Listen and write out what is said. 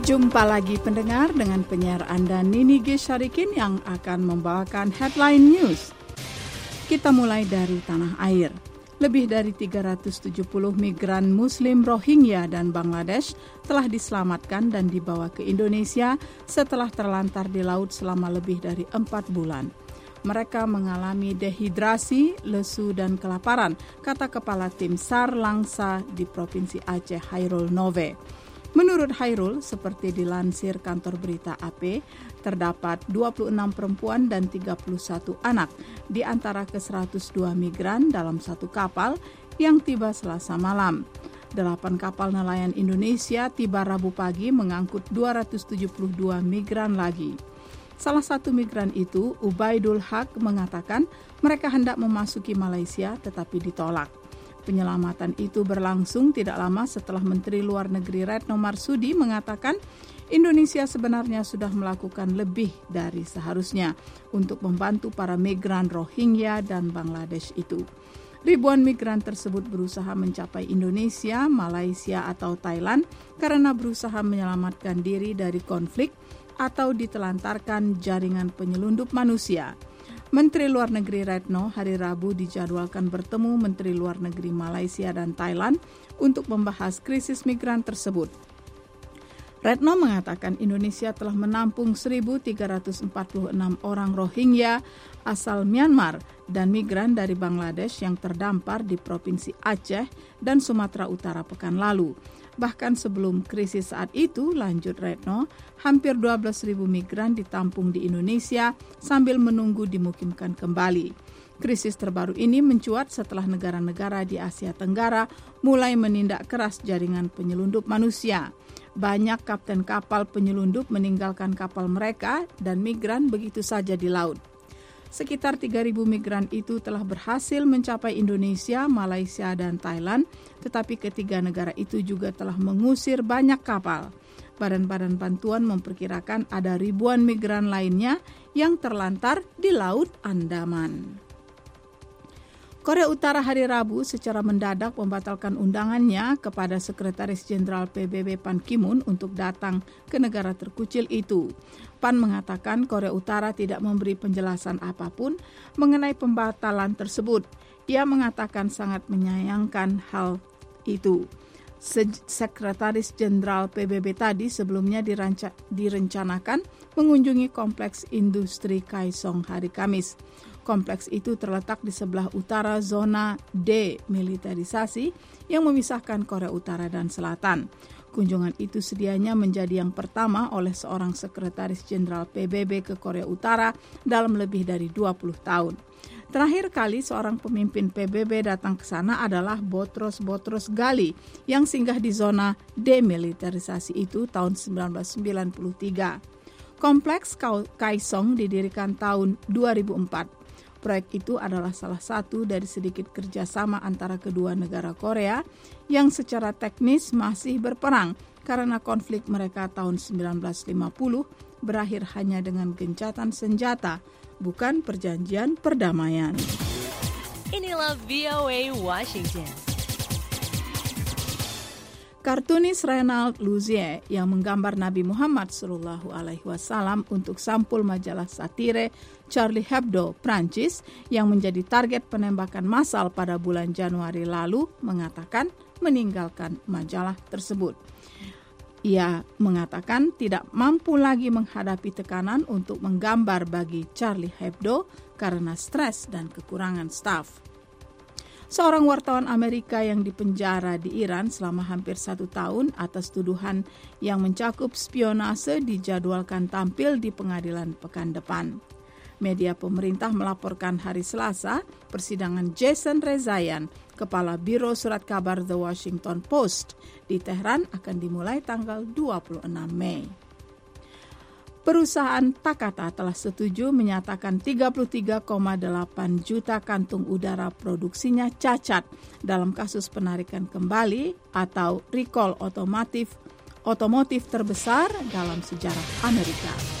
Jumpa lagi pendengar dengan penyiar Anda Nini G. Syarikin yang akan membawakan headline news. Kita mulai dari tanah air. Lebih dari 370 migran Muslim Rohingya dan Bangladesh telah diselamatkan dan dibawa ke Indonesia setelah terlantar di laut selama lebih dari 4 bulan. Mereka mengalami dehidrasi, lesu, dan kelaparan, kata Kepala Tim SAR Langsa di Provinsi Aceh, Hairul Nove. Menurut Hairul, seperti dilansir kantor berita AP, terdapat 26 perempuan dan 31 anak di antara ke-102 migran dalam satu kapal yang tiba Selasa malam. 8 kapal nelayan Indonesia tiba Rabu pagi mengangkut 272 migran lagi. Salah satu migran itu, Ubaidul Haq, mengatakan mereka hendak memasuki Malaysia tetapi ditolak. Penyelamatan itu berlangsung tidak lama setelah Menteri Luar Negeri Retno Marsudi mengatakan Indonesia sebenarnya sudah melakukan lebih dari seharusnya untuk membantu para migran Rohingya dan Bangladesh itu. Ribuan migran tersebut berusaha mencapai Indonesia, Malaysia, atau Thailand karena berusaha menyelamatkan diri dari konflik atau ditelantarkan jaringan penyelundup manusia. Menteri Luar Negeri Retno hari Rabu dijadwalkan bertemu Menteri Luar Negeri Malaysia dan Thailand untuk membahas krisis migran tersebut. Retno mengatakan Indonesia telah menampung 1.346 orang Rohingya asal Myanmar dan migran dari Bangladesh yang terdampar di Provinsi Aceh dan Sumatera Utara pekan lalu. Bahkan sebelum krisis saat itu, lanjut Retno, hampir 12.000 migran ditampung di Indonesia sambil menunggu dimukimkan kembali. Krisis terbaru ini mencuat setelah negara-negara di Asia Tenggara mulai menindak keras jaringan penyelundup manusia. Banyak kapten kapal penyelundup meninggalkan kapal mereka dan migran begitu saja di laut. Sekitar 3.000 migran itu telah berhasil mencapai Indonesia, Malaysia, dan Thailand, tetapi ketiga negara itu juga telah mengusir banyak kapal. Badan-badan bantuan memperkirakan ada ribuan migran lainnya yang terlantar di Laut Andaman. Korea Utara hari Rabu secara mendadak membatalkan undangannya kepada Sekretaris Jenderal PBB Ban Ki-moon untuk datang ke negara terkucil itu. Pan mengatakan Korea Utara tidak memberi penjelasan apapun mengenai pembatalan tersebut. Ia mengatakan sangat menyayangkan hal itu. Sekretaris Jenderal PBB tadi sebelumnya direncanakan mengunjungi kompleks industri Kaesong hari Kamis. Kompleks itu terletak di sebelah utara zona demilitarisasi yang memisahkan Korea Utara dan Selatan. Kunjungan itu sedianya menjadi yang pertama oleh seorang sekretaris jenderal PBB ke Korea Utara dalam lebih dari 20 tahun. Terakhir kali seorang pemimpin PBB datang ke sana adalah Boutros Ghali yang singgah di zona demilitarisasi itu tahun 1993. Kompleks Kaesong didirikan tahun 2004. Proyek itu adalah salah satu dari sedikit kerjasama antara kedua negara Korea yang secara teknis masih berperang karena konflik mereka tahun 1950 berakhir hanya dengan gencatan senjata, bukan perjanjian perdamaian. Inilah VOA Washington. Kartunis Renald Luzier yang menggambar Nabi Muhammad SAW untuk sampul majalah satire Charlie Hebdo, Prancis, yang menjadi target penembakan massal pada bulan Januari lalu, mengatakan meninggalkan majalah tersebut. Ia mengatakan tidak mampu lagi menghadapi tekanan untuk menggambar bagi Charlie Hebdo karena stres dan kekurangan staf. Seorang wartawan Amerika yang dipenjara di Iran selama hampir 1 tahun atas tuduhan yang mencakup spionase dijadwalkan tampil di pengadilan pekan depan. Media pemerintah melaporkan hari Selasa persidangan Jason Rezaian, kepala Biro Surat Kabar The Washington Post di Tehran akan dimulai tanggal 26 Mei. Perusahaan Takata telah setuju menyatakan 33,8 juta kantung udara produksinya cacat dalam kasus penarikan kembali atau recall otomotif terbesar dalam sejarah Amerika.